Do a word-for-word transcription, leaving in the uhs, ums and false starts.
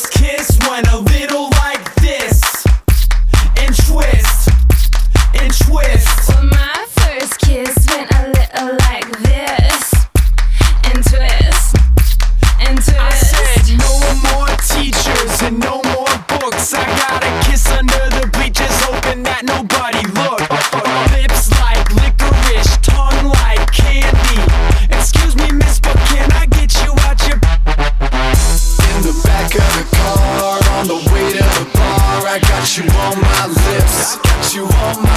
first kiss went a little like this, and twist, and twist. Well, my first kiss went a little like this, and twist, and twist. I said no more teachers and no more books. I got a kiss under the bleachers, hoping that nobody looked. Lips like licorice, tongue like candy. Excuse me, miss, but can I get you out your... In the back of the car, on the way to the bar, I got you on my lips, I got you on my